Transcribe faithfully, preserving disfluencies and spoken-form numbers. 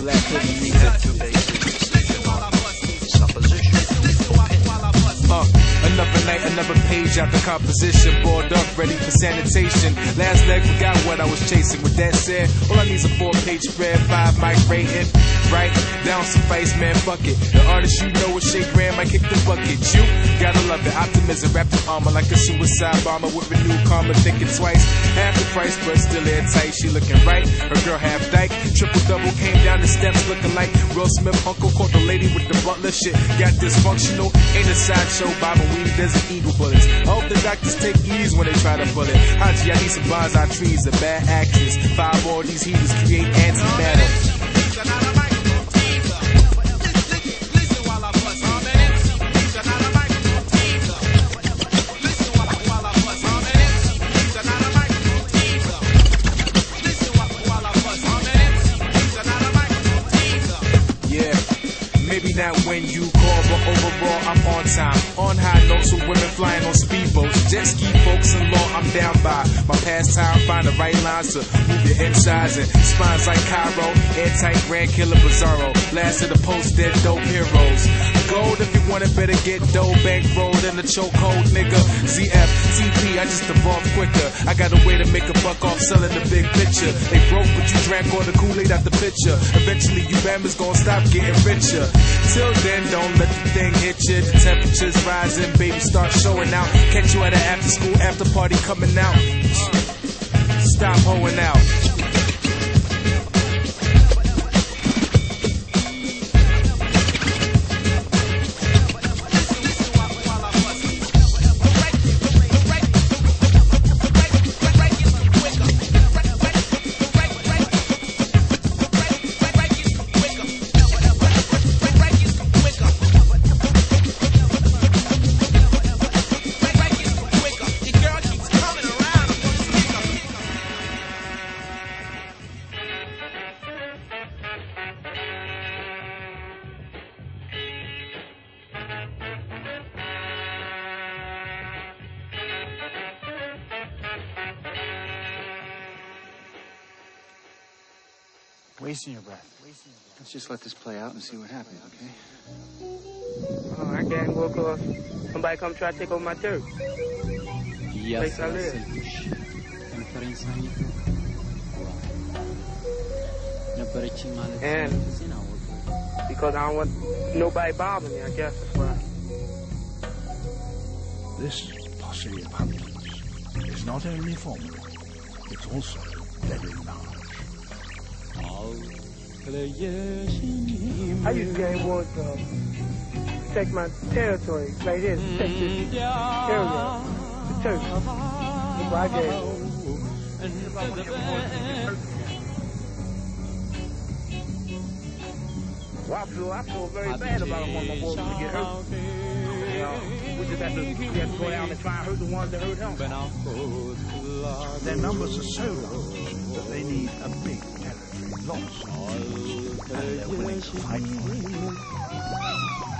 black hidden music. Uh, another night, another page out the composition. Bored up, ready for sanitation. Last leg, forgot what I was chasing. With that said, all I need is a four-page spread, five mic rating. Right down suffice, man, fuck it. The artist you know is Shea Graham, I kick the bucket. You gotta love it, optimism, wrapped in armor like a suicide bomber with renewed karma, thinking twice. Half the price, but still airtight. She looking right, her girl half dyke. Triple double came down the steps looking like Will Smith. Uncle caught the lady with the butler shit. Got dysfunctional, ain't a sideshow. Bible weed, there's an eagle bullets. I hope the doctors take ease when they try to pull it. Haji, I need some bonsai trees, a bad actress. Five more of these heaters create antimatter. Maybe not when you call, but overall I'm on time. On high notes with women flying on speedboats. Jet ski folks and law I'm down by. My pastime, find the right lines to move your insides and spines like Cairo. Airtight Grand Killer Bizarro. Last of the post dead dope heroes. Gold if you want it, better get dough bankrolled in the chokehold, nigga. Z F, T P, I just evolved quicker. I got a way to make a buck off selling the big picture. They broke, but you drank all the Kool-Aid out the pitcher. Eventually you bammers gon' stop getting richer. Till then, don't let the thing hit you. The temperature's rising, baby, start showing out. Catch you at an after school after party coming out. Stop hoeing out. Wasting your breath. Wasting your breath. Let's just let this play out and see what happens, okay? Oh, I can't go across. Somebody come try to take over my turf. Place I live. And because I don't want nobody bothering me, I guess that's why. This posse of hunters is not only formidable, it's also very large. I used to get wars to protect my territory. Right here, protect this area, the turf. That's what I gave. Well, I feel, I feel very bad about it when my boys gonna get hurt. You know, we just have to, we have to go down and try and hurt the ones that hurt him. Their numbers are so large that they need a big territory loss. And they're willing to fight for it.